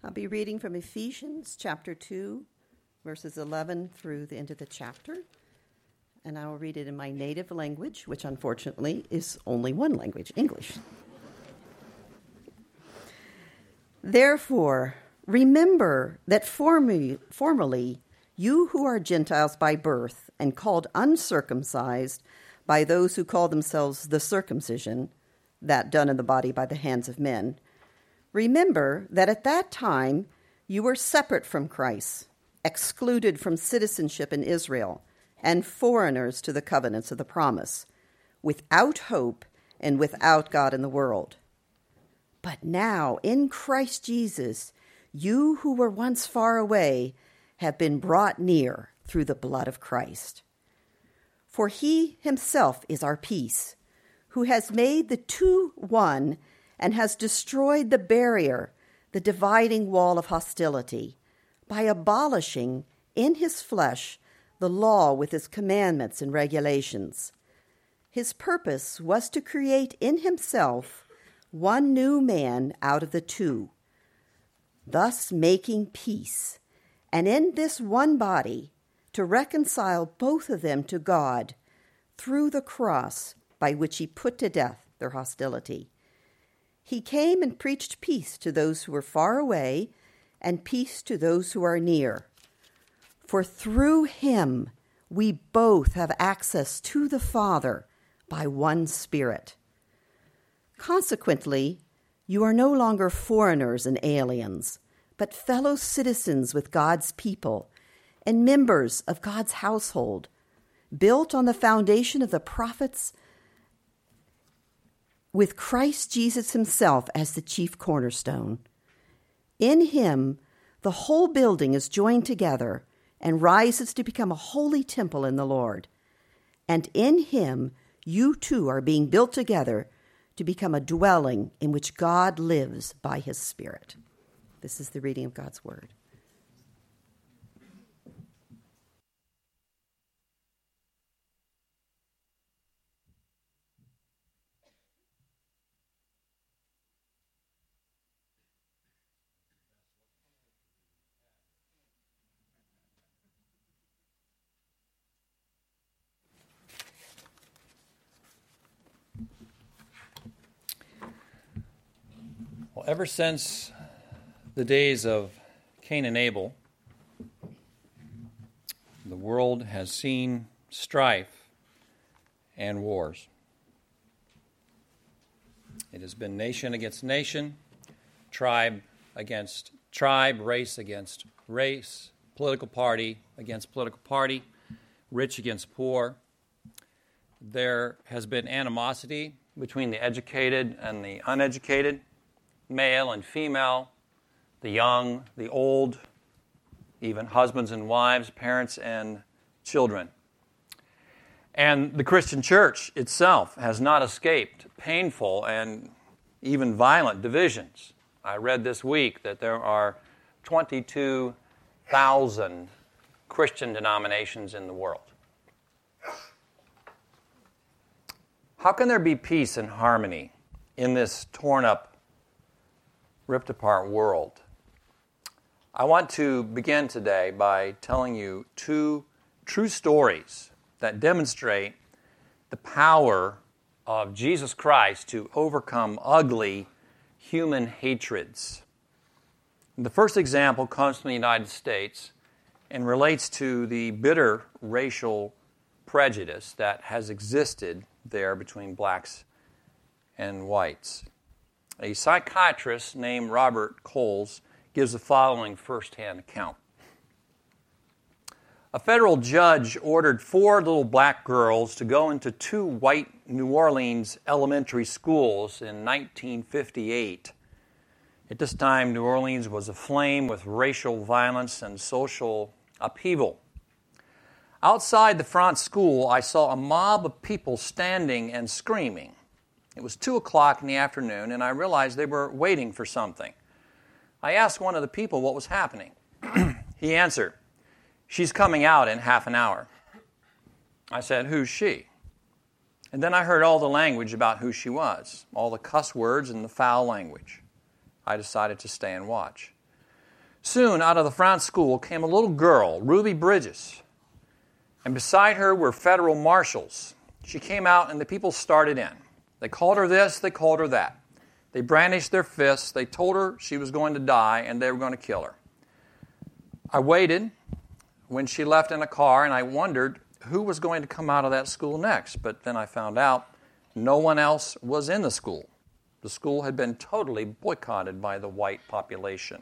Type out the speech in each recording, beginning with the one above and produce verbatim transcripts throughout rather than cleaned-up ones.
I'll be reading from Ephesians chapter two, verses eleven through the end of the chapter. And I will read it in my native language, which unfortunately is only one language, English. Therefore, remember that formerly, formerly you who are Gentiles by birth and called uncircumcised by those who call themselves the circumcision, that done in the body by the hands of men, remember that at that time you were separate from Christ, excluded from citizenship in Israel, and foreigners to the covenants of the promise, without hope and without God in the world. But now, in Christ Jesus, you who were once far away have been brought near through the blood of Christ. For he himself is our peace, who has made the two one and has destroyed the barrier, the dividing wall of hostility, by abolishing in his flesh the law with its commandments and regulations. His purpose was to create in himself one new man out of the two, thus making peace, and in this one body to reconcile both of them to God through the cross by which he put to death their hostility. He came and preached peace to those who were far away and peace to those who are near. For through him we both have access to the Father by one Spirit. Consequently, you are no longer foreigners and aliens, but fellow citizens with God's people and members of God's household, built on the foundation of the prophets, with Christ Jesus himself as the chief cornerstone. In him, the whole building is joined together and rises to become a holy temple in the Lord. And in him, you too are being built together to become a dwelling in which God lives by his Spirit. This is the reading of God's word. Well, ever since the days of Cain and Abel, the world has seen strife and wars. It has been nation against nation, tribe against tribe, race against race, political party against political party, rich against poor. There has been animosity between the educated and the uneducated, male and female, the young, the old, even husbands and wives, parents and children. And the Christian church itself has not escaped painful and even violent divisions. I read this week that there are twenty-two thousand Christian denominations in the world. How can there be peace and harmony in this torn-up, ripped-apart world? I want to begin today by telling you two true stories that demonstrate the power of Jesus Christ to overcome ugly human hatreds. The first example comes from the United States and relates to the bitter racial prejudice that has existed there between blacks and whites. A psychiatrist named Robert Coles gives the following first-hand account. A federal judge ordered four little black girls to go into two white New Orleans elementary schools in nineteen fifty-eight. At this time, New Orleans was aflame with racial violence and social upheaval. Outside the front school, I saw a mob of people standing and screaming. It was two o'clock in the afternoon, and I realized they were waiting for something. I asked one of the people what was happening. He answered, "She's coming out in half an hour." I said, "Who's she?" And then I heard all the language about who she was, all the cuss words and the foul language. I decided to stay and watch. Soon, out of the front school came a little girl, Ruby Bridges, and beside her were federal marshals. She came out, and the people started in. They called her this, they called her that. They brandished their fists, they told her she was going to die, and they were going to kill her. I waited when she left in a car, and I wondered who was going to come out of that school next. But then I found out no one else was in the school. The school had been totally boycotted by the white population.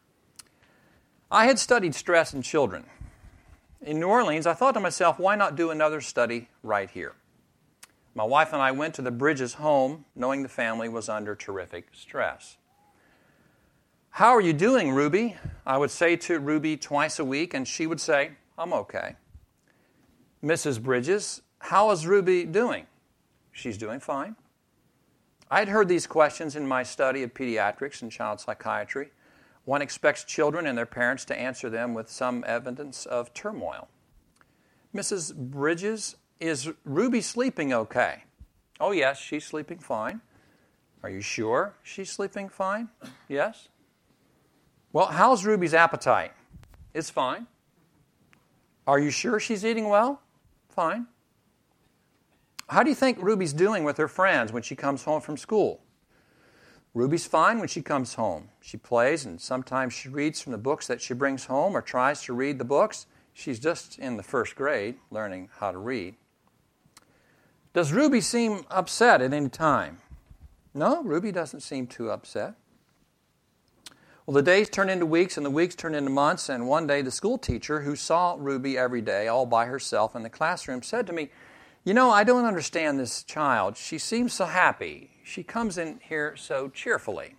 I had studied stress in children. In New Orleans, I thought to myself, why not do another study right here? My wife and I went to the Bridges home, knowing the family was under terrific stress. "How are you doing, Ruby?" I would say to Ruby twice a week, and she would say, "I'm okay." "Missus Bridges, how is Ruby doing?" "She's doing fine." I had heard these questions in my study of pediatrics and child psychiatry. One expects children and their parents to answer them with some evidence of turmoil. "Missus Bridges, is Ruby sleeping okay?" "Oh, yes, she's sleeping fine." "Are you sure she's sleeping fine?" "Yes." "Well, how's Ruby's appetite?" "It's fine." "Are you sure she's eating well?" "Fine." "How do you think Ruby's doing with her friends when she comes home from school?" "Ruby's fine when she comes home. She plays, and sometimes she reads from the books that she brings home or tries to read the books. She's just in the first grade, learning how to read." "Does Ruby seem upset at any time?" "No, Ruby doesn't seem too upset." Well, the days turned into weeks, and the weeks turned into months, and one day the school teacher, who saw Ruby every day all by herself in the classroom, said to me, "You know, I don't understand this child. She seems so happy. She comes in here so cheerfully."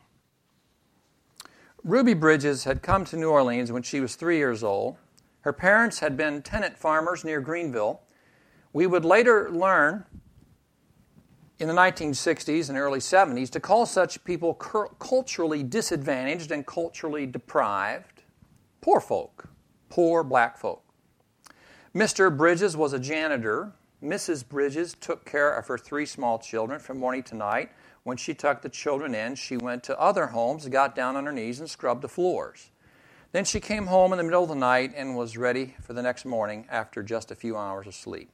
Ruby Bridges had come to New Orleans when she was three years old. Her parents had been tenant farmers near Greenville. We would later learn in the nineteen sixties and early seventies to call such people cur- culturally disadvantaged and culturally deprived poor folk, poor black folk. Mister Bridges was a janitor. Missus Bridges took care of her three small children from morning to night. When she tucked the children in, she went to other homes, got down on her knees, and scrubbed the floors. Then she came home in the middle of the night and was ready for the next morning after just a few hours of sleep.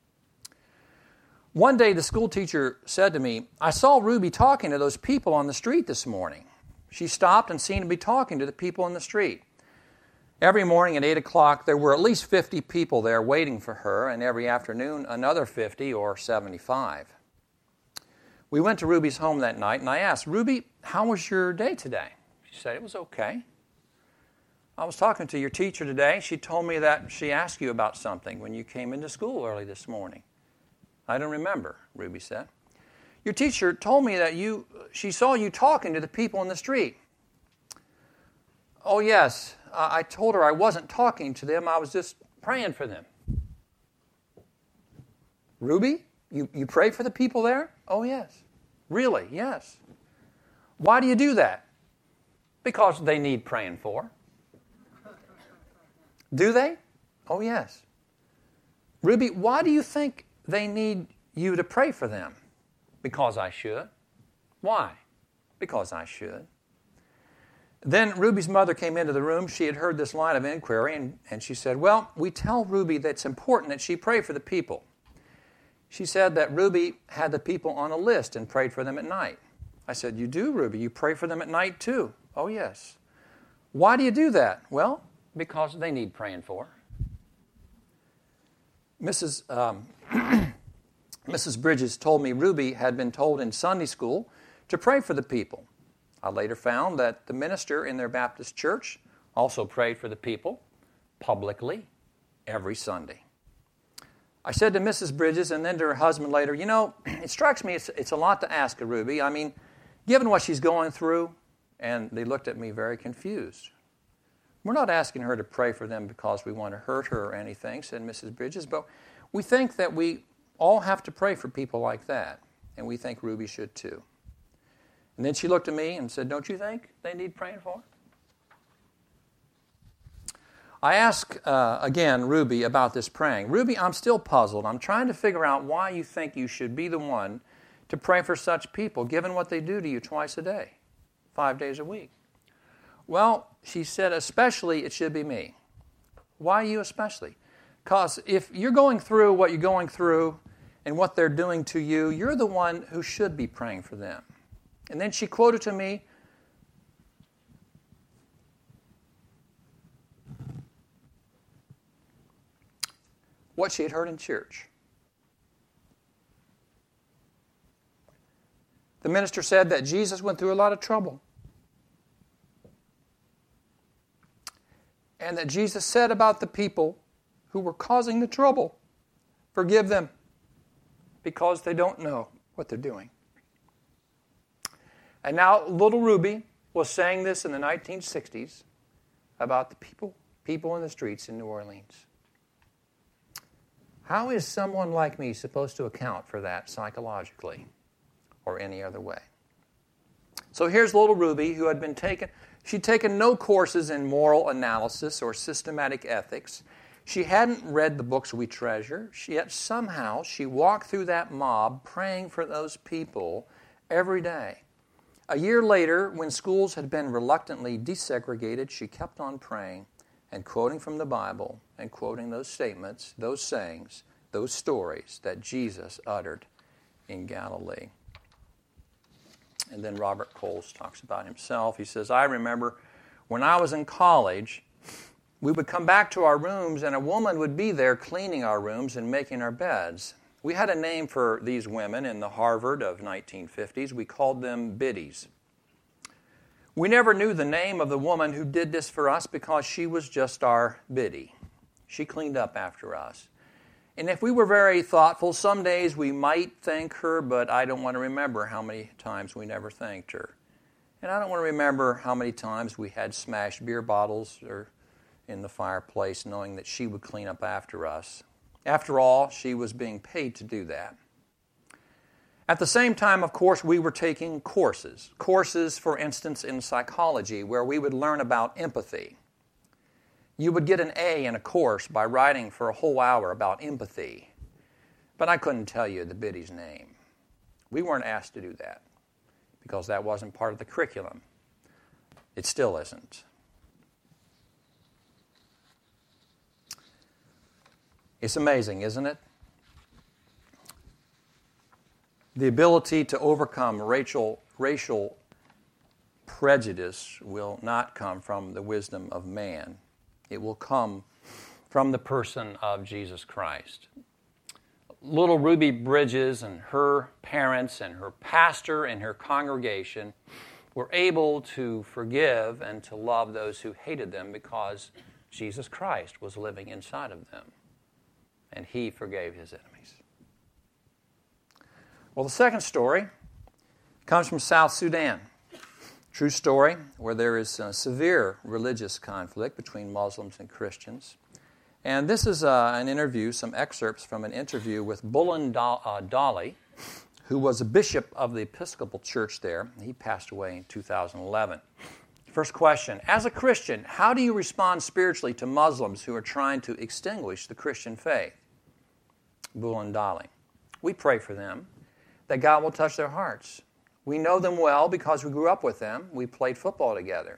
One day, the school teacher said to me, "I saw Ruby talking to those people on the street this morning." She stopped and seemed to be talking to the people in the street. Every morning at eight o'clock, there were at least fifty people there waiting for her, and every afternoon, another fifty or seventy-five. We went to Ruby's home that night, and I asked, "Ruby, how was your day today?" She said, "It was okay." "I was talking to your teacher today. She told me that she asked you about something when you came into school early this morning." "I don't remember," Ruby said. "Your teacher told me that you she saw you talking to the people in the street." "Oh, yes. I told her I wasn't talking to them. I was just praying for them." "Ruby, you, you pray for the people there?" "Oh, yes." "Really?" "Yes." "Why do you do that?" "Because they need praying for." "Do they?" "Oh, yes." "Ruby, why do you think they need you to pray for them?" "Because I should." "Why?" "Because I should." Then Ruby's mother came into the room. She had heard this line of inquiry, and, and she said, "Well, we tell Ruby that it's important that she pray for the people." She said that Ruby had the people on a list and prayed for them at night. I said, "You do, Ruby? You pray for them at night too?" "Oh, yes." "Why do you do that?" "Well, because they need praying for." Missus Um, Missus Bridges told me Ruby had been told in Sunday school to pray for the people. I later found that the minister in their Baptist church also prayed for the people publicly every Sunday. I said to Missus Bridges and then to her husband later, "You know, it strikes me it's, it's a lot to ask of Ruby. I mean, given what she's going through," and they looked at me very confused. "We're not asking her to pray for them because we want to hurt her or anything," said Missus Bridges, "but we think that we all have to pray for people like that, and we think Ruby should too." And then she looked at me and said, "Don't you think they need praying for?" I asked uh, again Ruby about this praying. "Ruby, I'm still puzzled. I'm trying to figure out why you think you should be the one to pray for such people, given what they do to you twice a day, five days a week. Well, she said, especially it should be me. Why you especially? Because if you're going through what you're going through and what they're doing to you, you're the one who should be praying for them. And then she quoted to me, what she had heard in church. The minister said that Jesus went through a lot of trouble. And that Jesus said about the people who were causing the trouble, forgive them because they don't know what they're doing. And now little Ruby was saying this in the nineteen sixties about the people, people in the streets in New Orleans. How is someone like me supposed to account for that psychologically or any other way? So here's little Ruby, who had been taken, she'd taken no courses in moral analysis or systematic ethics. She hadn't read the books we treasure, yet somehow she walked through that mob praying for those people every day. A year later, when schools had been reluctantly desegregated, she kept on praying and quoting from the Bible and quoting those statements, those sayings, those stories that Jesus uttered in Galilee. And then Robert Coles talks about himself. He says, I remember when I was in college, we would come back to our rooms and a woman would be there cleaning our rooms and making our beds. We had a name for these women in the Harvard of nineteen fifties. We called them biddies. We never knew the name of the woman who did this for us because she was just our biddy. She cleaned up after us. And if we were very thoughtful, some days we might thank her, but I don't want to remember how many times we never thanked her. And I don't want to remember how many times we had smashed beer bottles or in the fireplace knowing that she would clean up after us. After all, she was being paid to do that. At the same time, of course, we were taking courses. Courses, for instance, in psychology, where we would learn about empathy. You would get an A in a course by writing for a whole hour about empathy. But I couldn't tell you the biddy's name. We weren't asked to do that because that wasn't part of the curriculum. It still isn't. It's amazing, isn't it? The ability to overcome racial, racial prejudice will not come from the wisdom of man. It will come from the person of Jesus Christ. Little Ruby Bridges and her parents and her pastor and her congregation were able to forgive and to love those who hated them because Jesus Christ was living inside of them. And he forgave his enemies. Well, the second story comes from South Sudan. True story, where there is a severe religious conflict between Muslims and Christians. And this is uh, an interview, some excerpts from an interview with Bullen Dali, who was a bishop of the Episcopal Church there. He passed away in two thousand eleven. First question, as a Christian, how do you respond spiritually to Muslims who are trying to extinguish the Christian faith? Bullen Dali. We pray for them, that God will touch their hearts. We know them well because we grew up with them. We played football together.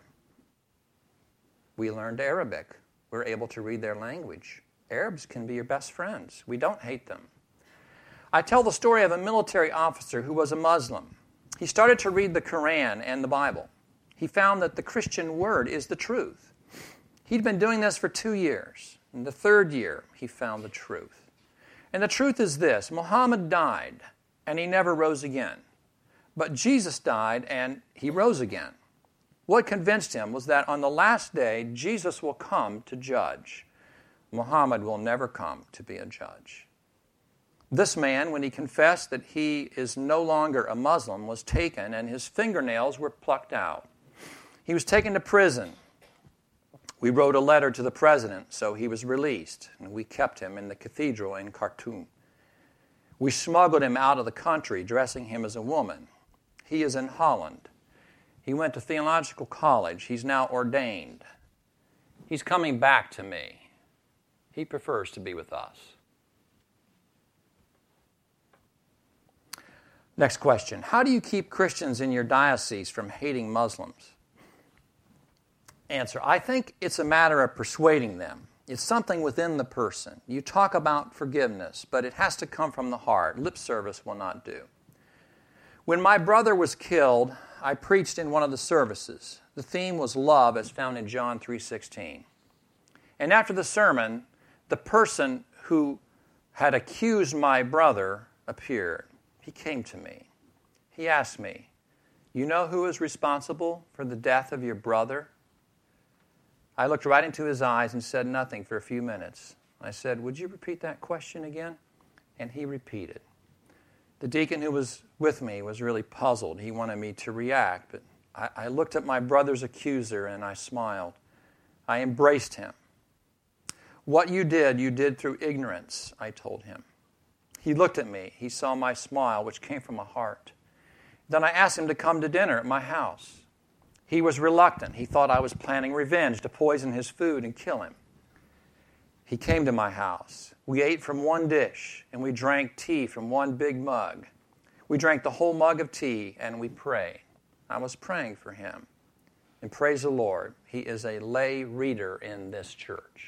We learned Arabic. We're able to read their language. Arabs can be your best friends. We don't hate them. I tell the story of a military officer who was a Muslim. He started to read the Quran and the Bible. He found that the Christian word is the truth. He'd been doing this for two years. In the third year, he found the truth. And the truth is this: Muhammad died, and he never rose again. But Jesus died, and he rose again. What convinced him was that on the last day, Jesus will come to judge. Muhammad will never come to be a judge. This man, when he confessed that he is no longer a Muslim, was taken, and his fingernails were plucked out. He was taken to prison. We wrote a letter to the president, so he was released, and we kept him in the cathedral in Khartoum. We smuggled him out of the country, dressing him as a woman. He is in Holland. He went to theological college. He's now ordained. He's coming back to me. He prefers to be with us. Next question. How do you keep Christians in your diocese from hating Muslims? answer. I think it's a matter of persuading them. It's something within the person. You talk about forgiveness, but it has to come from the heart. Lip service will not do. When my brother was killed, I preached in one of the services. The theme was love, as found in John three sixteen. And after the sermon, the person who had accused my brother appeared. He came to me. He asked me, "You know who is responsible for the death of your brother?" I looked right into his eyes and said nothing for a few minutes. I said, "Would you repeat that question again?" And he repeated. The deacon who was with me was really puzzled. He wanted me to react, but I, I looked at my brother's accuser and I smiled. I embraced him. "What you did, you did through ignorance," I told him. He looked at me. He saw my smile, which came from a heart. Then I asked him to come to dinner at my house. He was reluctant. He thought I was planning revenge to poison his food and kill him. He came to my house. We ate from one dish, and we drank tea from one big mug. We drank the whole mug of tea, and we prayed. I was praying for him. And praise the Lord, he is a lay reader in this church.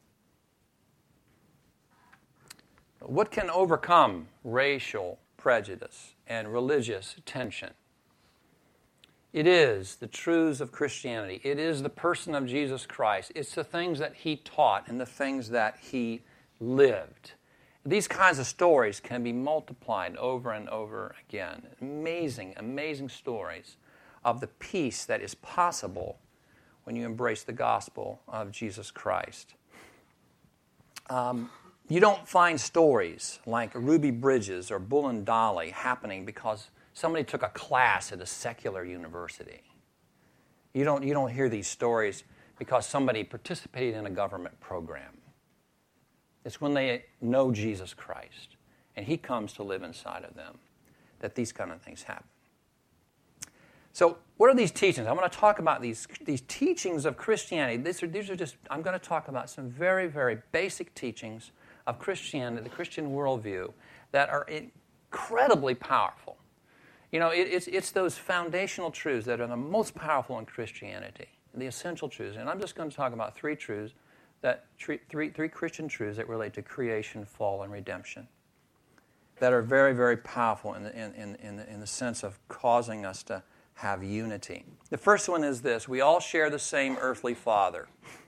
What can overcome racial prejudice and religious tension? It is the truths of Christianity. It is the person of Jesus Christ. It's the things that he taught and the things that he lived. These kinds of stories can be multiplied over and over again. Amazing, amazing stories of the peace that is possible when you embrace the gospel of Jesus Christ. Um, you don't find stories like Ruby Bridges or Bull and Dolly happening because somebody took a class at a secular university. You don't, you don't hear these stories because somebody participated in a government program. It's when they know Jesus Christ and he comes to live inside of them that these kind of things happen. So what are these teachings? I want to talk about these, these teachings of Christianity. These are, these are just, I'm going to talk about some very, very basic teachings of Christianity, the Christian worldview, that are incredibly powerful. You know, it, it's, it's those foundational truths that are the most powerful in Christianity, the essential truths. And I'm just going to talk about three truths, that three, three, three Christian truths that relate to creation, fall, and redemption, that are very, very powerful in the, in, in, in, the, in the sense of causing us to have unity. The first one is this: we all share the same earthly father.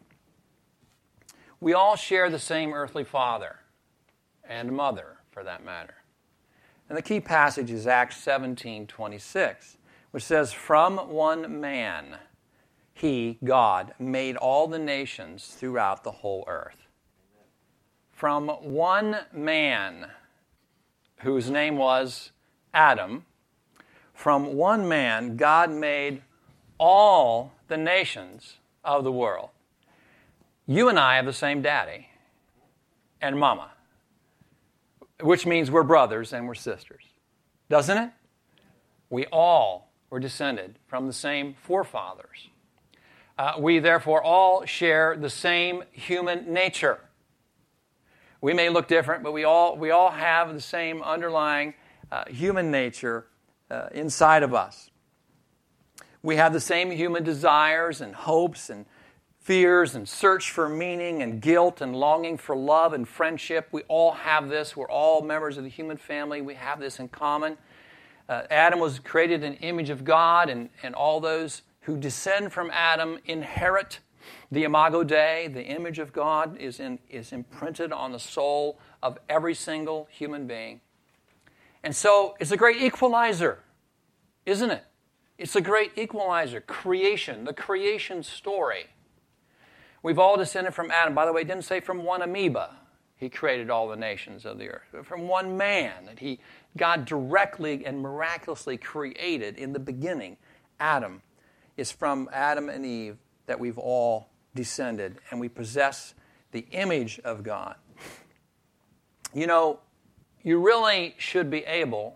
We all share the same earthly father and mother, for that matter. And the key passage is Acts seventeen twenty-six, which says, "From one man, he, God, made all the nations throughout the whole earth." From one man, whose name was Adam, from one man, God made all the nations of the world. You and I have the same daddy and mama, which means we're brothers and we're sisters, doesn't it? We all were descended from the same forefathers. Uh, we therefore all share the same human nature. We may look different, but we all we all have the same underlying uh, human nature uh, inside of us. We have the same human desires and hopes and fears and search for meaning and guilt and longing for love and friendship. We all have this. We're all members of the human family. We have this in common. Uh, Adam was created in the image of God, and, and all those who descend from Adam inherit the Imago Dei. The image of God is, in, is imprinted on the soul of every single human being. And so it's a great equalizer, isn't it? It's a great equalizer. Creation, the creation story. We've all descended from Adam. By the way, it didn't say from one amoeba he created all the nations of the earth. But from one man that he, God directly and miraculously created in the beginning. Adam is from Adam and Eve that we've all descended, and we possess the image of God. You know, you really should be able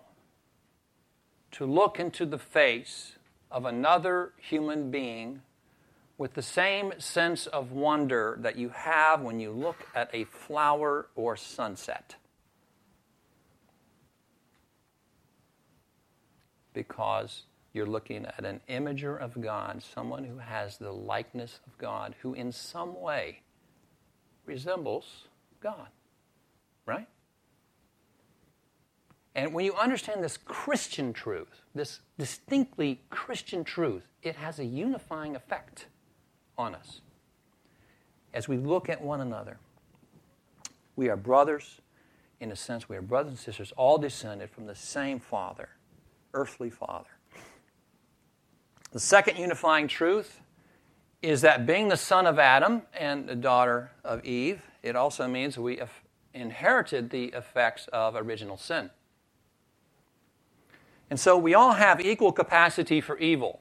to look into the face of another human being with the same sense of wonder that you have when you look at a flower or sunset. Because You're looking at an imager of God, someone who has the likeness of God, who in some way resembles God, right? And when you understand this Christian truth, this distinctly Christian truth, it has a unifying effect on us. As we look at one another, we are brothers. In a sense, we are brothers and sisters, all descended from the same Father, earthly Father. The second unifying truth is that being the son of Adam and the daughter of Eve, it also means we have inherited the effects of original sin. And so we all have equal capacity for evil.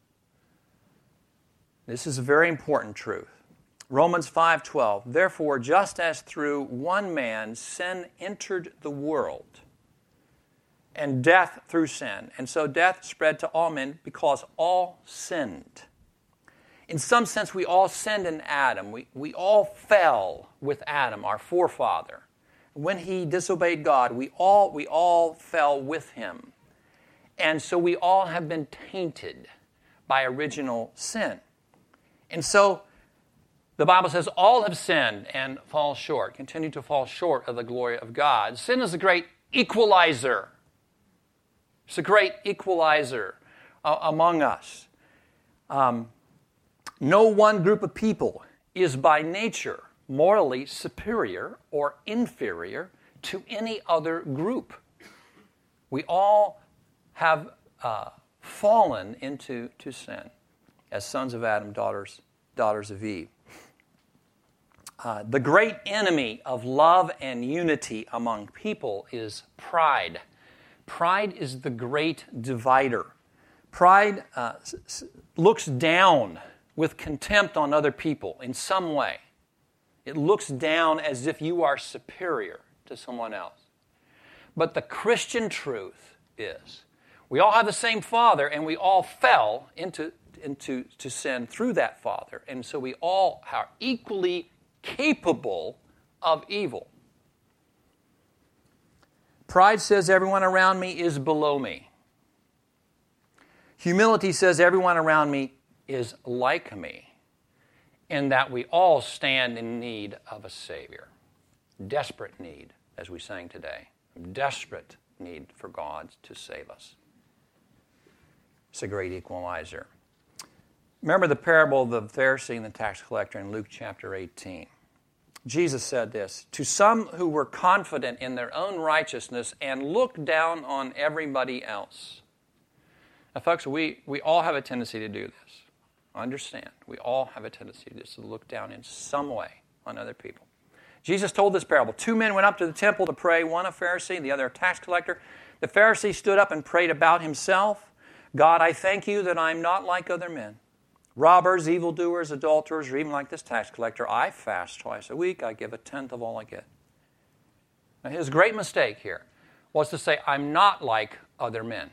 This is a very important truth. Romans five twelve, therefore, just as through one man sin entered the world, and death through sin, and so death spread to all men because all sinned. In some sense, we all sinned in Adam. We, we all fell with Adam, our forefather. When he disobeyed God, we all, we all fell with him. And so we all have been tainted by original sin. And so the Bible says all have sinned and fall short, continue to fall short of the glory of God. Sin is a great equalizer. It's a great equalizer uh, among us. Um, no one group of people is by nature morally superior or inferior to any other group. We all have uh, fallen into to sin as sons of Adam, daughters, daughters of Eve. Uh, the great enemy of love and unity among people is pride. Pride is the great divider. Pride uh, s- looks down with contempt on other people in some way. It looks down as if you are superior to someone else. But the Christian truth is, we all have the same Father, and we all fell into, into to sin through that Father. And so we all are equally capable of evil. Pride says everyone around me is below me. Humility says everyone around me is like me, in that we all stand in need of a Savior. Desperate need, as we sang today. Desperate need for God to save us. It's a great equalizer. Remember the parable of the Pharisee and the tax collector in Luke chapter eighteen. Jesus said this, to some who were confident in their own righteousness and looked down on everybody else. Now, folks, we, we all have a tendency to do this. Understand, we all have a tendency to, to look down in some way on other people. Jesus told this parable. Two men went up to the temple to pray, one a Pharisee, the other a tax collector. The Pharisee stood up and prayed about himself. God, I thank you that I'm not like other men. Robbers, evildoers, adulterers, or even like this tax collector. I fast twice a week. I give a tenth of all I get. Now, his great mistake here was to say, I'm not like other men.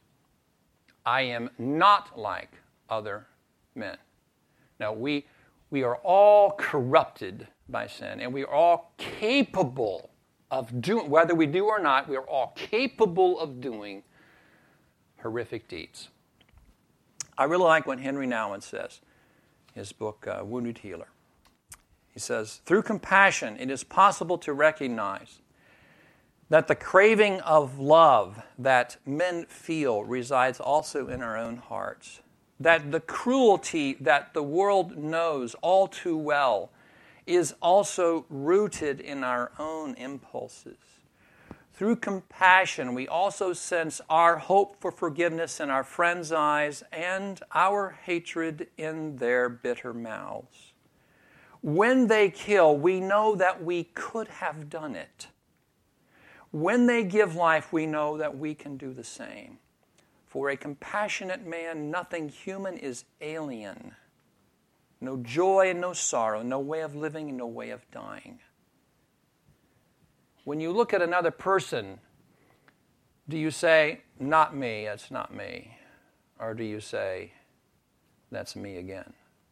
I am not like other men. Now, we, we are all corrupted by sin, and we are all capable of doing, whether we do or not, we are all capable of doing horrific deeds. I really like what Henry Nouwen says, his book, uh, Wounded Healer. He says, through compassion, it is possible to recognize that the craving of love that men feel resides also in our own hearts, that the cruelty that the world knows all too well is also rooted in our own impulses. Through compassion, we also sense our hope for forgiveness in our friends' eyes and our hatred in their bitter mouths. When they kill, we know that we could have done it. When they give life, we know that we can do the same. For a compassionate man, nothing human is alien. No joy and no sorrow, no way of living and no way of dying. When you look at another person, do you say, not me, that's not me? Or do you say, that's me again?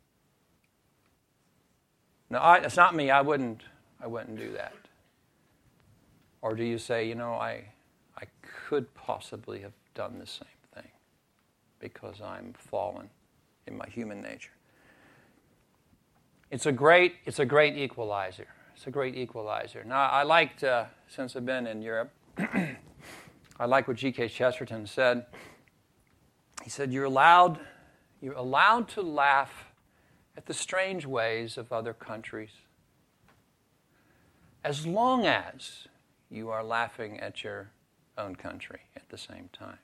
No, I, it's not me, I wouldn't, I wouldn't do that. Or do you say, you know, I, I could possibly have done the same thing? because I'm fallen in my human nature. It's a great, it's a great equalizer. It's a great equalizer. Now, I liked, uh, since I've been in Europe, I like what G K Chesterton said. He said, you're allowed, you're allowed to laugh at the strange ways of other countries as long as you are laughing at your own country at the same time.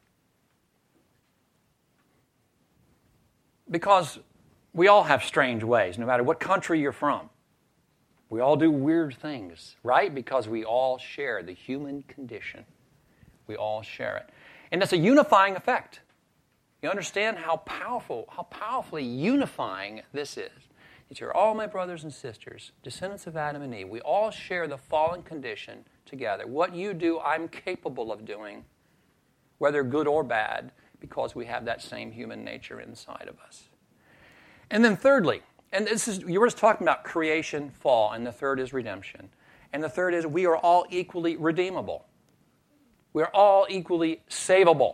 Because we all have strange ways, no matter what country you're from. We all do weird things, right? Because we all share the human condition. We all share it. And it's a unifying effect. You understand how powerful, how powerfully unifying this is. That you're all my brothers and sisters, descendants of Adam and Eve. We all share the fallen condition together. What you do, I'm capable of doing, whether good or bad, because we have that same human nature inside of us. And then thirdly, and this is, you were just talking about creation, fall, and the third is redemption. And the third is we are all equally redeemable. We're all equally savable.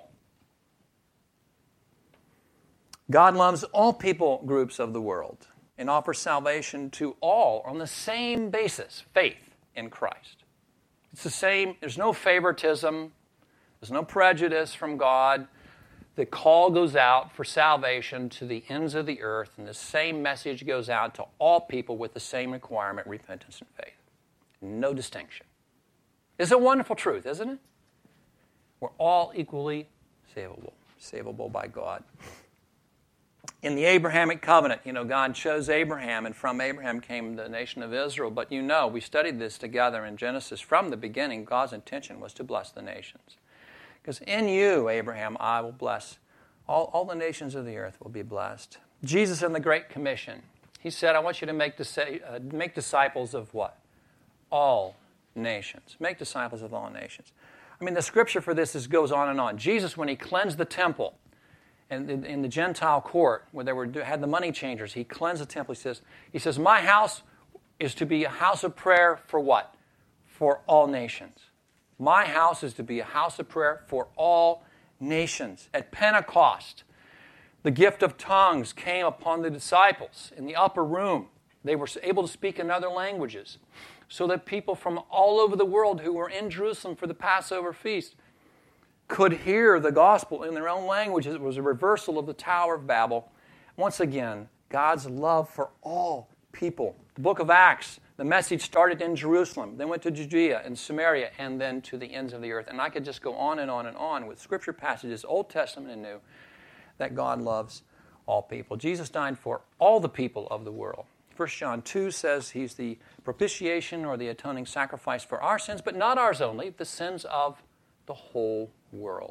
God loves all people groups of the world and offers salvation to all on the same basis, faith in Christ. It's the same, there's no favoritism, there's no prejudice from God. The call goes out for salvation to the ends of the earth, and the same message goes out to all people with the same requirement, repentance and faith. No distinction. It's a wonderful truth, isn't it? We're all equally savable, savable by God. In the Abrahamic covenant, you know, God chose Abraham, and from Abraham came the nation of Israel. But you know, we studied this together in Genesis. From the beginning, God's intention was to bless the nations. Because in you, Abraham, I will bless. All, all the nations of the earth will be blessed. Jesus in the Great Commission, he said, I want you to make, dis- uh, make disciples of what? All nations. Make disciples of all nations. I mean, the scripture for this is, goes on and on. Jesus, when he cleansed the temple, and in, in the Gentile court, where they were had the money changers, he cleansed the temple. He says, he says, my house is to be a house of prayer for what? For all nations. My house is to be a house of prayer for all nations. At Pentecost, the gift of tongues came upon the disciples in the upper room. They were able to speak in other languages so that people from all over the world who were in Jerusalem for the Passover feast could hear the gospel in their own languages. It was a reversal of the Tower of Babel. Once again, God's love for all people. The book of Acts, the message started in Jerusalem, then went to Judea and Samaria, and then to the ends of the earth. And I could just go on and on and on with scripture passages, Old Testament and New, that God loves all people. Jesus died for all the people of the world. First John two says he's the propitiation or the atoning sacrifice for our sins, but not ours only, the sins of the whole world.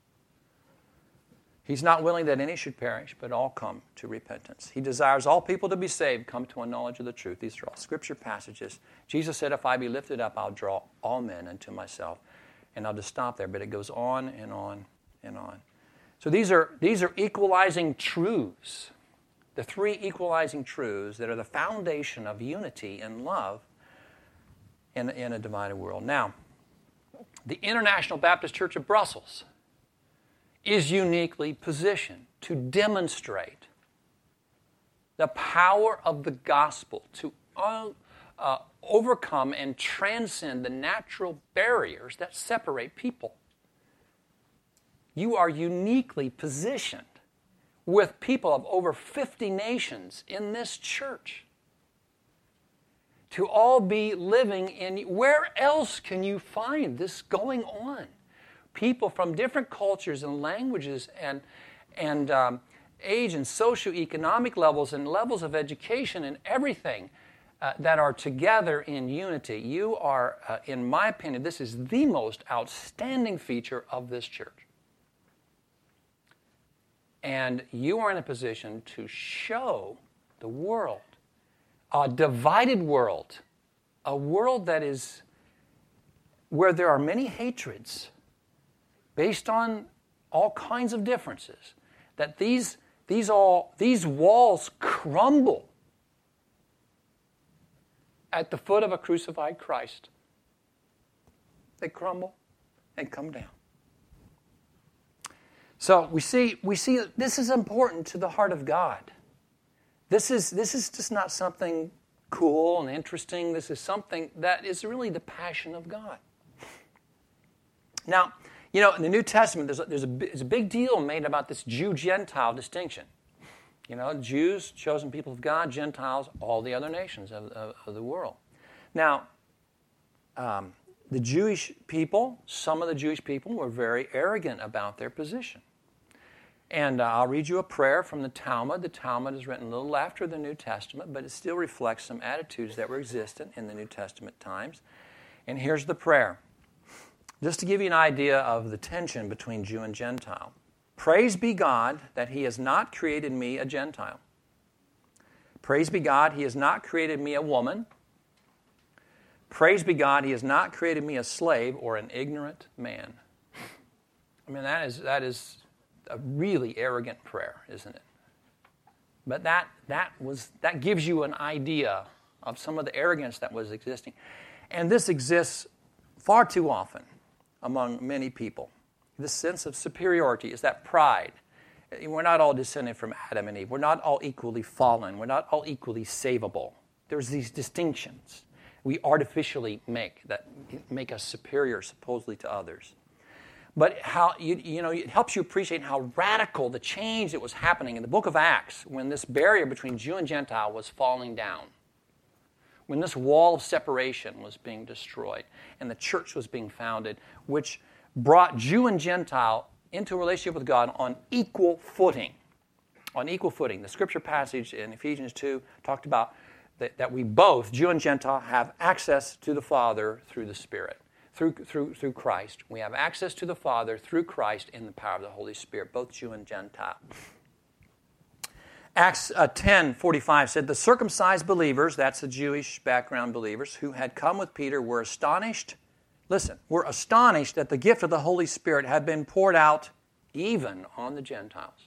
He's not willing that any should perish, but all come to repentance. He desires all people to be saved, come to a knowledge of the truth. These are all scripture passages. Jesus said, if I be lifted up, I'll draw all men unto myself. And I'll just stop there, but it goes on and on and on. So these are, these are equalizing truths, the three equalizing truths that are the foundation of unity and love in, in a divided world. Now, the International Baptist Church of Brussels is uniquely positioned to demonstrate the power of the gospel to uh, uh, overcome and transcend the natural barriers that separate people. You are uniquely positioned with people of over fifty nations in this church to all be living in. Where else can you find this going on? People from different cultures and languages and, and um, age and socioeconomic levels and levels of education and everything uh, that are together in unity. You are, uh, in my opinion, this is the most outstanding feature of this church. And you are in a position to show the world, a divided world, a world that is where there are many hatreds, based on all kinds of differences, that these, these, all, these walls crumble at the foot of a crucified Christ. They crumble and come down. So we see, we see this is important to the heart of God. This is, this is just not something cool and interesting. This is something that is really the passion of God. Now, you know, in the New Testament, there's a, there's a, there's a big deal made about this Jew-Gentile distinction. You know, Jews, chosen people of God, Gentiles, all the other nations of, of, of the world. Now, um, the Jewish people, some of the Jewish people were very arrogant about their position. And uh, I'll read you a prayer from the Talmud. The Talmud is written a little after the New Testament, but it still reflects some attitudes that were existent in the New Testament times. And here's the prayer, just to give you an idea of the tension between Jew and Gentile. Praise be God that He has not created me a Gentile. Praise be God, He has not created me a woman. Praise be God, He has not created me a slave or an ignorant man. I mean, that is that is a really arrogant prayer, isn't it? But that that was that gives you an idea of some of the arrogance that was existing. And this exists far too often among many people. This sense of superiority is that pride. We're not all descended from Adam and Eve. We're not all equally fallen. We're not all equally savable. There's these distinctions we artificially make that make us superior supposedly to others. But how you, you know it helps you appreciate how radical the change that was happening in the book of Acts when this barrier between Jew and Gentile was falling down, when this wall of separation was being destroyed and the church was being founded, which brought Jew and Gentile into a relationship with God on equal footing. On equal footing. The scripture passage in Ephesians two talked about that, that we both, Jew and Gentile, have access to the Father through the Spirit. Through, through, through Christ. We have access to the Father through Christ in the power of the Holy Spirit, both Jew and Gentile. Acts uh, ten forty-five said, the circumcised believers, that's the Jewish background believers, who had come with Peter were astonished, listen, were astonished that the gift of the Holy Spirit had been poured out even on the Gentiles.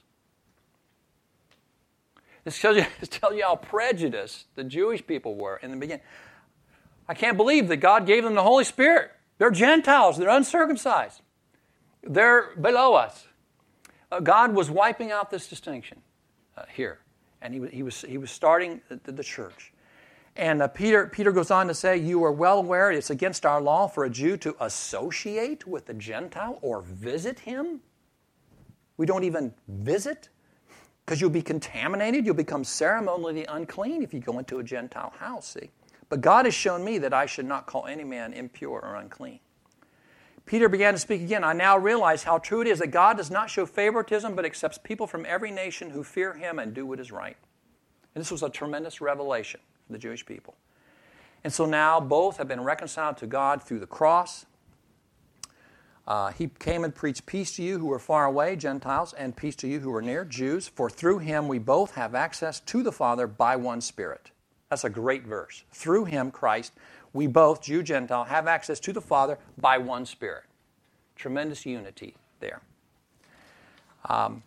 This tells you, this tells you how prejudiced the Jewish people were in the beginning. I can't believe that God gave them the Holy Spirit. They're Gentiles. They're uncircumcised. They're below us. Uh, God was wiping out this distinction uh, here. And he was, he was, he was starting the, the church. And uh, Peter, Peter goes on to say, you are well aware it's against our law for a Jew to associate with a Gentile or visit him. We don't even visit because you'll be contaminated. You'll become ceremonially unclean if you go into a Gentile house, see. But God has shown me that I should not call any man impure or unclean. Peter began to speak again. I now realize how true it is that God does not show favoritism, but accepts people from every nation who fear Him and do what is right. And this was a tremendous revelation for the Jewish people. And so now both have been reconciled to God through the cross. Uh, he came and preached peace to you who are far away, Gentiles, and peace to you who are near, Jews. For through Him we both have access to the Father by one Spirit. That's a great verse. Through Him, Christ, we both, Jew, Gentile, have access to the Father by one Spirit. Tremendous unity there. Um,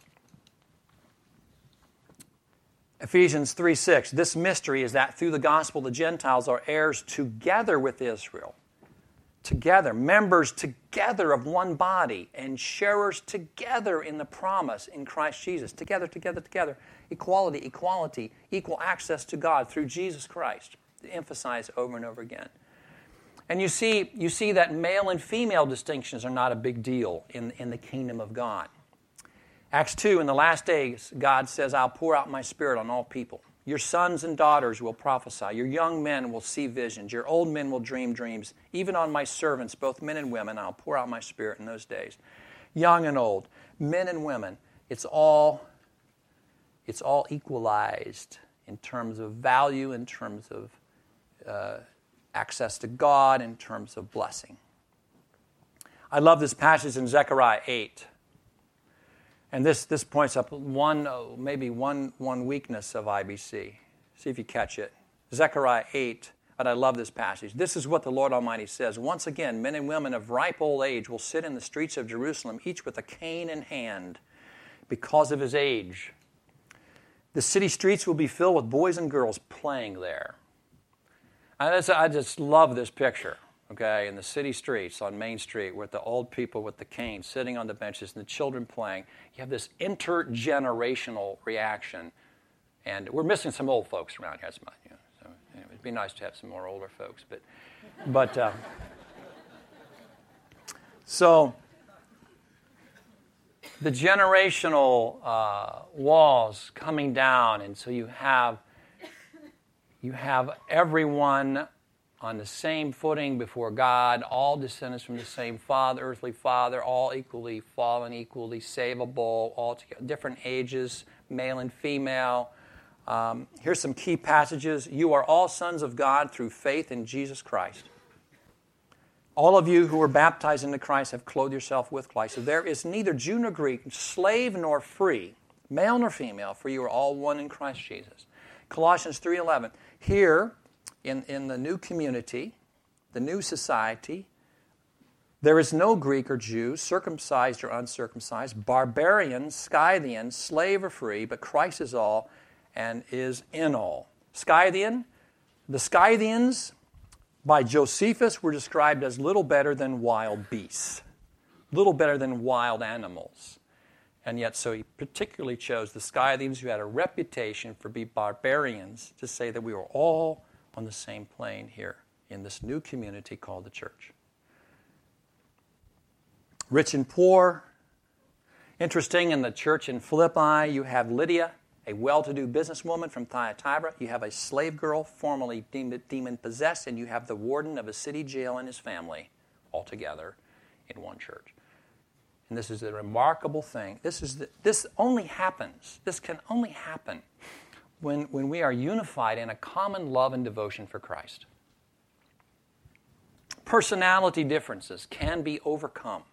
Ephesians three six, this mystery is that through the gospel the Gentiles are heirs together with Israel. Together, members together of one body, and sharers together in the promise in Christ Jesus. Together, together, together. Equality, equality, equal access to God through Jesus Christ. To emphasize over and over again. And you see, you see that male and female distinctions are not a big deal in, in the kingdom of God. Acts two, in the last days, God says, I'll pour out my Spirit on all people. Your sons and daughters will prophesy. Your young men will see visions. Your old men will dream dreams. Even on my servants, both men and women, I'll pour out my Spirit in those days. Young and old, men and women, it's all, it's all equalized in terms of value, in terms of uh, access to God, in terms of blessing. I love this passage in Zechariah eight. And this, this points up one, maybe one, one weakness of I B C. See if you catch it. Zechariah eight, and I love this passage. This is what the Lord Almighty says. Once again, men and women of ripe old age will sit in the streets of Jerusalem, each with a cane in hand, because of his age. The city streets will be filled with boys and girls playing there. I just, I just love this picture okay, in the city streets on Main Street with the old people with the canes sitting on the benches and the children playing. You have this intergenerational reaction. And we're missing some old folks around here. That's my, you know, so anyway, it'd be nice to have some more older folks. But, but uh, so the generational uh, walls coming down, and so you have you have everyone on the same footing before God, all descendants from the same father, earthly father, all equally fallen, equally savable, all together, different ages, male and female. Um, here's some key passages. You are all sons of God through faith in Jesus Christ. All of you who were baptized into Christ have clothed yourself with Christ. So there is neither Jew nor Greek, slave nor free, male nor female, for you are all one in Christ Jesus. Colossians three eleven. Here, in, in the new community, the new society, there is no Greek or Jew, circumcised or uncircumcised, barbarian, Scythian, slave or free, but Christ is all and is in all. Scythian, the Scythians by Josephus were described as little better than wild beasts, little better than wild animals. And yet, so he particularly chose the Scythians, who had a reputation for being barbarians, to say that we were all on the same plane here in this new community called the church. Rich and poor. Interesting, in the church in Philippi, you have Lydia, a well-to-do businesswoman from Thyatira. You have a slave girl formerly demon-possessed, and you have the warden of a city jail and his family all together in one church. And this is a remarkable thing. This is the, this only happens. This can only happen when, when we are unified in a common love and devotion for Christ. Personality differences can be overcome.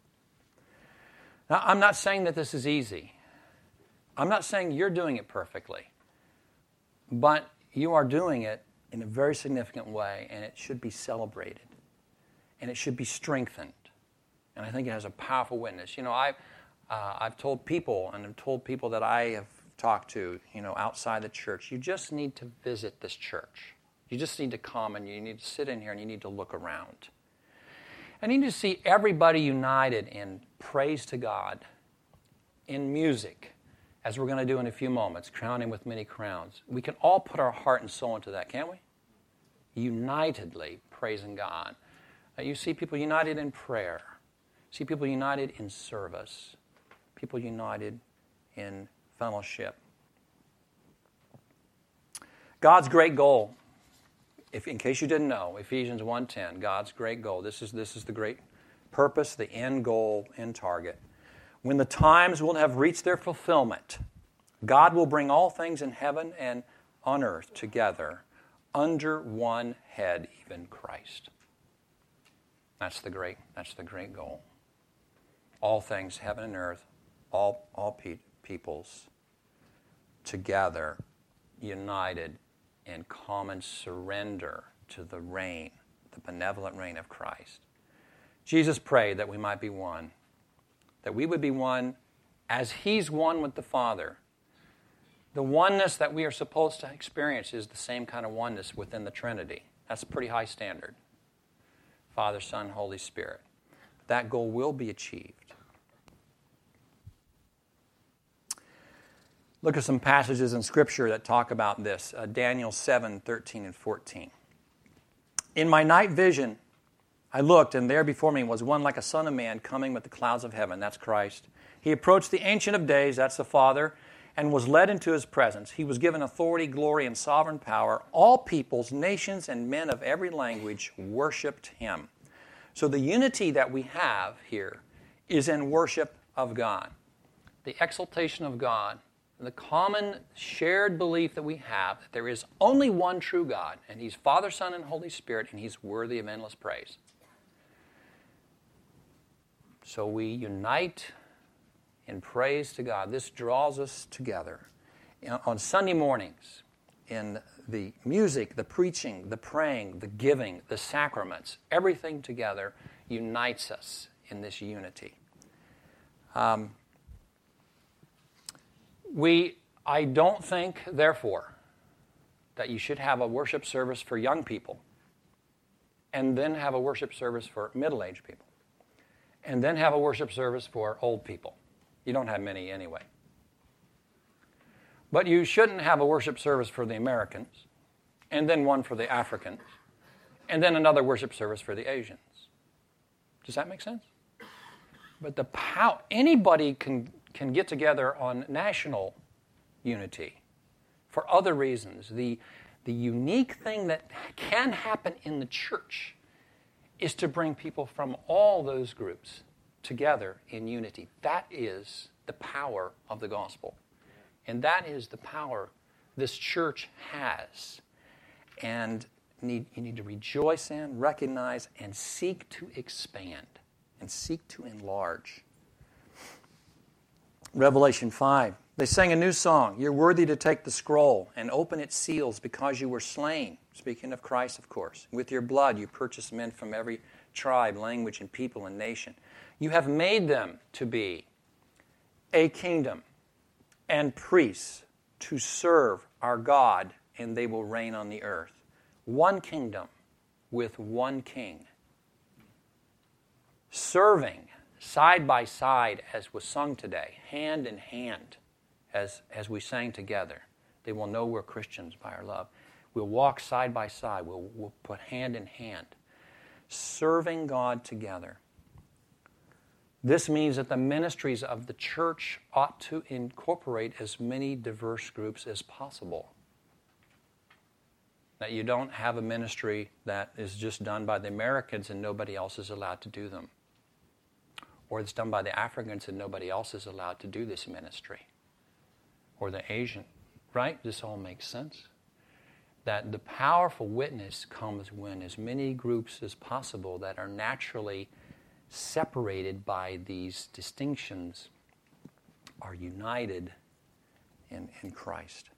Now, I'm not saying that this is easy. I'm not saying you're doing it perfectly. But you are doing it in a very significant way, and it should be celebrated. And it should be strengthened. And I think it has a powerful witness. You know, I've, uh, I've told people, and I've told people that I have talked to, you know, outside the church, you just need to visit this church. You just need to come, and you need to sit in here, and you need to look around. And you need to see everybody united in praise to God, in music, as we're going to do in a few moments, crowning with many crowns. We can all put our heart and soul into that, can't we? Unitedly praising God. Uh, you see people united in prayer. See people united in service. People united in fellowship. God's great goal, if in case you didn't know, Ephesians one ten, God's great goal. This is, this is the great purpose, the end goal, end target. When the times will have reached their fulfillment, God will bring all things in heaven and on earth together under one head, even Christ. That's the great, that's the great goal. All things, heaven and earth, all, all pe- peoples together, united in common surrender to the reign, the benevolent reign of Christ. Jesus prayed that we might be one, that we would be one as He's one with the Father. The oneness that we are supposed to experience is the same kind of oneness within the Trinity. That's a pretty high standard. Father, Son, Holy Spirit. That goal will be achieved. Look at some passages in Scripture that talk about this. Uh, Daniel seven, thirteen and fourteen. In my night vision, I looked, and there before me was one like a son of man coming with the clouds of heaven. That's Christ. He approached the Ancient of Days, that's the Father, and was led into His presence. He was given authority, glory, and sovereign power. All peoples, nations, and men of every language worshipped Him. So the unity that we have here is in worship of God. The exaltation of God, the common shared belief that we have that there is only one true God, and He's Father, Son, and Holy Spirit, and He's worthy of endless praise. So we unite in praise to God. This draws us together. On Sunday mornings, in the music, the preaching, the praying, the giving, the sacraments, everything together unites us in this unity. Um, we, I don't think, therefore, that you should have a worship service for young people and then have a worship service for middle-aged people, and then have a worship service for old people. You don't have many anyway. But you shouldn't have a worship service for the Americans, and then one for the Africans, and then another worship service for the Asians. Does that make sense? But the pow- anybody can, can get together on national unity for other reasons. The, the unique thing that can happen in the church is to bring people from all those groups together in unity. That is the power of the gospel. And that is the power this church has. And need, you need to rejoice in, recognize, and seek to expand, and seek to enlarge. Revelation five, they sang a new song. You're worthy to take the scroll and open its seals because you were slain. Speaking of Christ, of course. With your blood you purchased men from every tribe, language, and people and nation. You have made them to be a kingdom and priests to serve our God, and they will reign on the earth. One kingdom with one king. Serving side by side, as was sung today, hand in hand, as, as we sang together. They will know we're Christians by our love. We'll walk side by side. We'll, we'll put hand in hand. Serving God together. This means that the ministries of the church ought to incorporate as many diverse groups as possible. That you don't have a ministry that is just done by the Americans and nobody else is allowed to do them. Or it's done by the Africans and nobody else is allowed to do this ministry. Or the Asian. Right? This all makes sense. That the powerful witness comes when as many groups as possible that are naturally separated by these distinctions are united in, in Christ.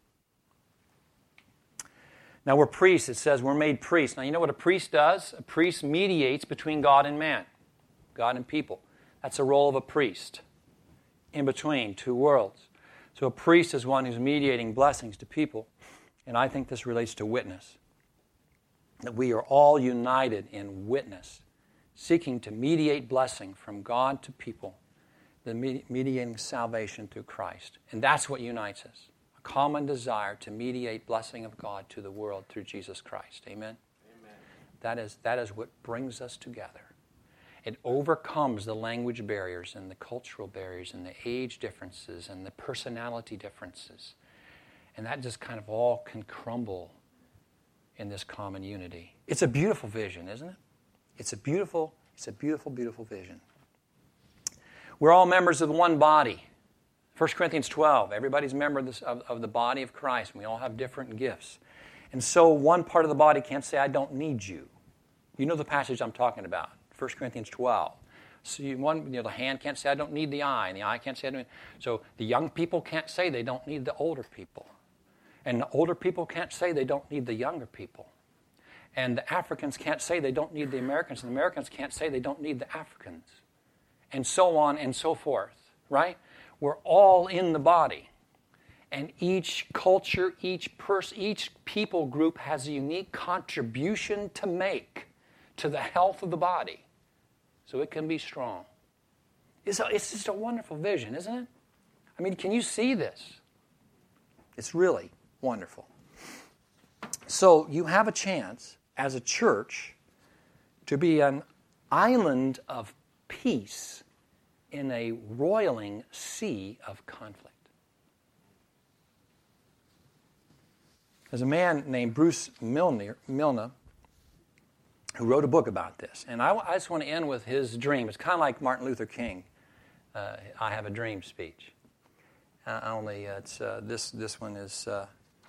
Now we're priests. It says we're made priests. Now you know what a priest does? A priest mediates between God and man, God and people. That's the role of a priest, in between two worlds. So a priest is one who's mediating blessings to people. And I think this relates to witness. That we are all united in witness, seeking to mediate blessing from God to people, the mediating salvation through Christ. And that's what unites us, a common desire to mediate blessing of God to the world through Jesus Christ. Amen? Amen. That is, that is what brings us together. It overcomes the language barriers and the cultural barriers and the age differences and the personality differences. And that just kind of all can crumble in this common unity. It's a beautiful vision, isn't it? It's a beautiful, it's a beautiful, beautiful vision. We're all members of one body. First Corinthians twelve, everybody's a member of, this, of, of the body of Christ, and we all have different gifts. And so one part of the body can't say, I don't need you. You know the passage I'm talking about, First Corinthians twelve. So you, one, you know, the hand can't say, I don't need the eye, and the eye can't say, I don't need. So the young people can't say they don't need the older people. And the older people can't say they don't need the younger people. And the Africans can't say they don't need the Americans, and the Americans can't say they don't need the Africans. And so on and so forth, right? We're all in the body. And each culture, each person, each people group has a unique contribution to make to the health of the body so it can be strong. It's, a, it's just a wonderful vision, isn't it? I mean, can you see this? It's really wonderful. So you have a chance as a church to be an island of peace in a roiling sea of conflict. There's a man named Bruce Milner, Milner who wrote a book about this. And I, I just want to end with his dream. It's kind of like Martin Luther King, uh, I Have a Dream speech. Uh, only uh, it's, uh, this, this one is uh,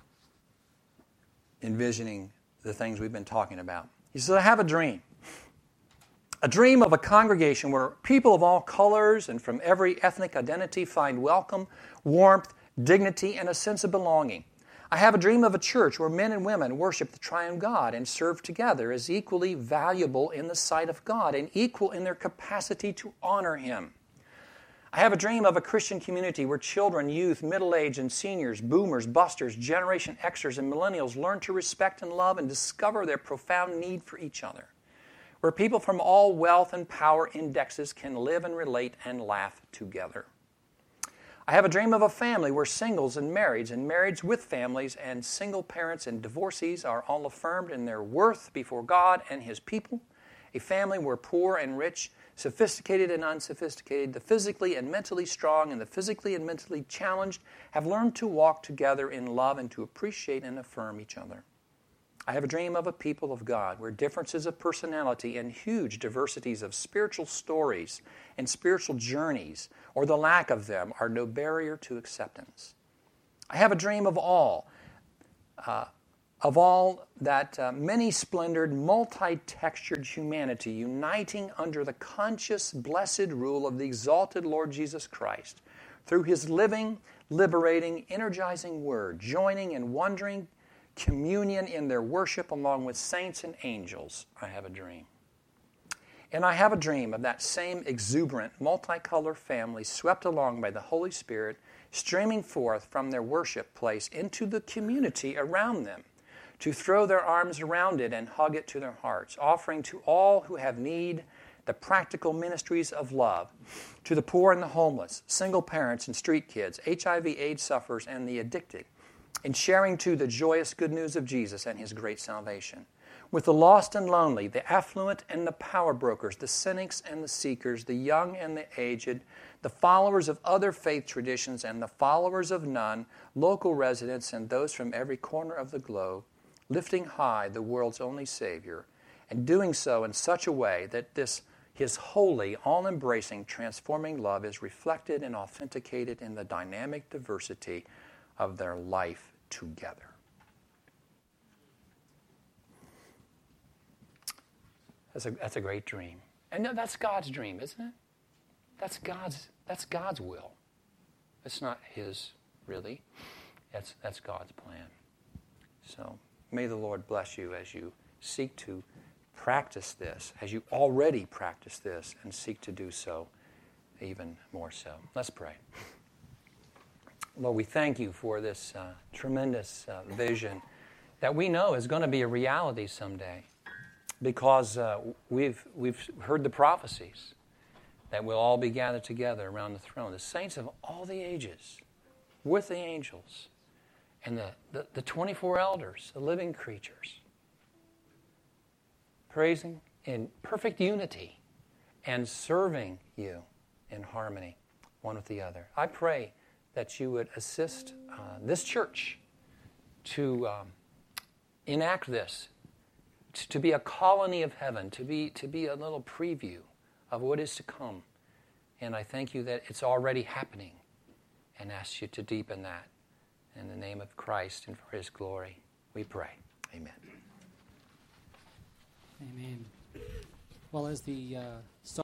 envisioning the things we've been talking about. He says, I have a dream. A dream of a congregation where people of all colors and from every ethnic identity find welcome, warmth, dignity, and a sense of belonging. I have a dream of a church where men and women worship the triune God and serve together as equally valuable in the sight of God and equal in their capacity to honor Him. I have a dream of a Christian community where children, youth, middle-aged, and seniors, boomers, busters, Generation Xers, and millennials learn to respect and love and discover their profound need for each other. where people from all wealth and power indexes can live and relate and laugh together. I have a dream of a family where singles and marrieds and marrieds with families and single parents and divorcees are all affirmed in their worth before God and His people. A family where poor and rich, sophisticated and unsophisticated, the physically and mentally strong and the physically and mentally challenged have learned to walk together in love and to appreciate and affirm each other. I have a dream of a people of God where differences of personality and huge diversities of spiritual stories and spiritual journeys, or the lack of them, are no barrier to acceptance. I have a dream of all, uh, of all that uh, many-splendored, multi-textured humanity uniting under the conscious, blessed rule of the exalted Lord Jesus Christ, through His living, liberating, energizing Word, joining in wondering communion in their worship along with saints and angels. I have a dream. And I have a dream of that same exuberant, multicolored family swept along by the Holy Spirit, streaming forth from their worship place into the community around them, to throw their arms around it and hug it to their hearts, offering to all who have need the practical ministries of love, to the poor and the homeless, single parents and street kids, H I V AIDS sufferers and the addicted, in sharing too the joyous good news of Jesus and His great salvation. With the lost and lonely, the affluent and the power brokers, the cynics and the seekers, the young and the aged, the followers of other faith traditions and the followers of none, local residents and those from every corner of the globe, lifting high the world's only Savior, and doing so in such a way that this His holy, all-embracing, transforming love is reflected and authenticated in the dynamic diversity of their life together. That's a, that's a great dream. And no, that's God's dream, isn't it? That's God's, that's God's will. It's not His, really. That's, that's God's plan. So may the Lord bless you as you seek to practice this, as you already practice this, and seek to do so even more so. Let's pray. Lord, we thank You for this uh, tremendous uh, vision that we know is going to be a reality someday, because uh, we've we've heard the prophecies that we'll all be gathered together around the throne, the saints of all the ages, with the angels, and the, the, the twenty-four elders, the living creatures, praising in perfect unity and serving You in harmony, one with the other. I pray that You would assist uh, this church to um, enact this, t- to be a colony of heaven, to be to be a little preview of what is to come. And I thank You that it's already happening, and ask You to deepen that. In the name of Christ and for His glory, we pray. Amen. Amen. Well, as the uh,